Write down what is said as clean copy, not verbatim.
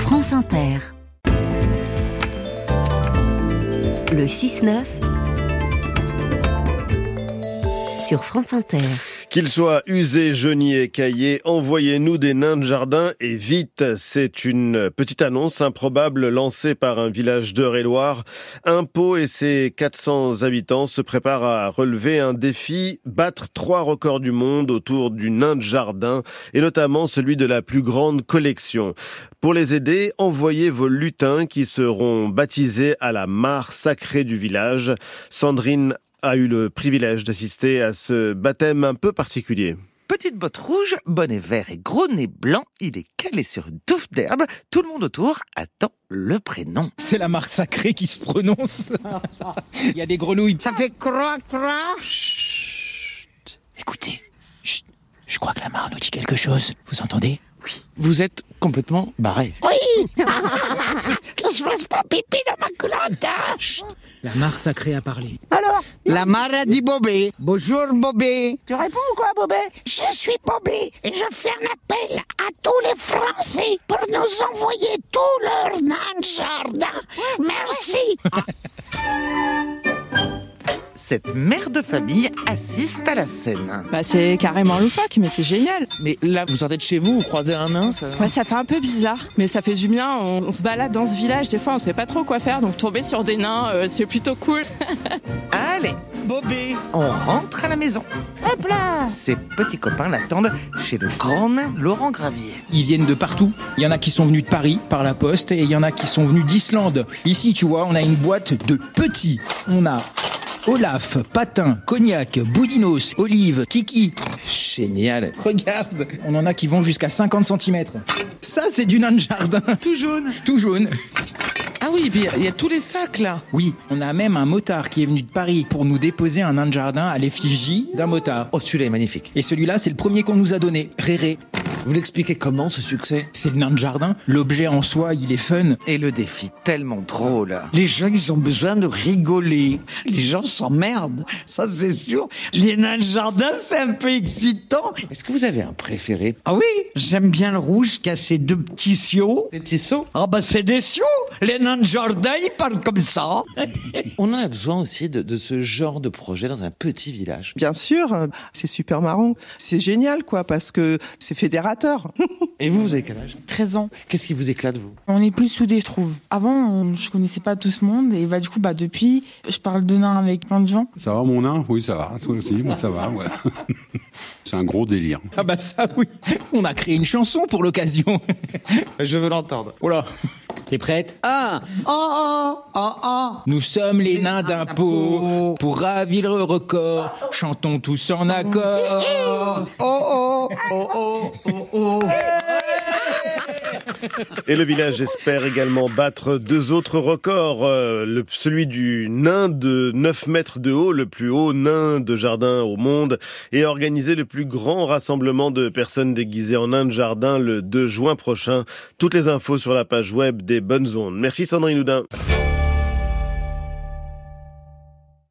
France Inter. Le 6-9 sur France Inter. Qu'ils soient usés, jaunis et caillés, envoyez-nous des nains de jardin et vite. C'est une petite annonce improbable lancée par un village d'Eure-et-Loir. Un Pau et ses 400 habitants se préparent à relever un défi, battre 3 records du monde autour du nain de jardin et notamment celui de la plus grande collection. Pour les aider, envoyez vos lutins qui seront baptisés à la mare sacrée du village. Sandrine a eu le privilège d'assister à ce baptême un peu particulier. Petite botte rouge, bonnet vert et gros nez blanc, il est calé sur une touffe d'herbe. Tout le monde autour attend le prénom. C'est la mare sacrée qui se prononce. Il y a des grenouilles. Ça fait croix. Chut. Écoutez, chut. Je crois que la mare nous dit quelque chose. Vous entendez ? Oui. Vous êtes complètement barré. Oui. Que je fasse pas pipi dans ma culotte. Chut. La mare sacrée a parlé. Alors, la mare a dit Bobé. Bonjour Bobé. Tu réponds ou quoi Bobé? Je suis Bobé et je fais un appel à tous les Français pour nous envoyer tous leurs nains de jardin. Merci. Cette mère de famille assiste à la scène. C'est carrément loufoque, mais c'est génial. Mais là, vous sortez de chez vous, vous croisez un nain ça... Ouais, ça fait un peu bizarre, mais ça fait du bien. On se balade dans ce village, des fois on sait pas trop quoi faire, donc tomber sur des nains, c'est plutôt cool. Allez, Bobé, on rentre à la maison. Hop là. Ses petits copains l'attendent chez le grand nain Laurent Gravier. Ils viennent de partout. Il y en a qui sont venus de Paris par la poste et il y en a qui sont venus d'Islande. Ici, tu vois, on a une boîte de petits. On a Olaf, Patin, Cognac, Boudinos, Olive, Kiki. Génial. Regarde, on en a qui vont jusqu'à 50 cm. Ça, c'est du nain de jardin. Tout jaune. Tout jaune. Ah oui, et puis il y a tous les sacs là. Oui, on a même un motard qui est venu de Paris pour nous déposer un nain de jardin à l'effigie d'un motard. Oh, celui-là est magnifique. Et celui-là, c'est le premier qu'on nous a donné, Réré. Vous l'expliquez comment ce succès? C'est le nain de jardin. L'objet en soi, il est fun. Et le défi tellement drôle. Les gens, ils ont besoin de rigoler. Les gens s'emmerdent, ça c'est sûr. Les nains de jardin, c'est un peu excitant. Est-ce que vous avez un préféré? Ah oui, j'aime bien le rouge qui a ses 2 petits siots. Des petits seaux? Ah c'est des siots. Les nains de jardin, ils parlent comme ça. On en a besoin aussi de ce genre de projet dans un petit village. Bien sûr, c'est super marrant. C'est génial, quoi, parce que c'est fédérateur. Et vous avez quel âge? 13 ans. Qu'est-ce qui vous éclate, vous? On est plus soudés, je trouve. Avant, je connaissais pas tout ce monde, et du coup, depuis, je parle de nains avec plein de gens. Ça va mon nain? Oui, ça va. Toi aussi, moi ça va, ouais. C'est un gros délire. Ah ça oui. On a créé une chanson pour l'occasion. Je veux l'entendre. Oh là. T'es prête? Ah. Nous sommes les nains d'un Pau, pour ravir le record, chantons tous en accord. Et le village espère également battre 2 autres records. Celui du nain de 9 mètres de haut, le plus haut nain de jardin au monde, et organiser le plus grand rassemblement de personnes déguisées en nain de jardin le 2 juin prochain. Toutes les infos sur la page web des Bonnes Ondes. Merci Sandrine Houdin.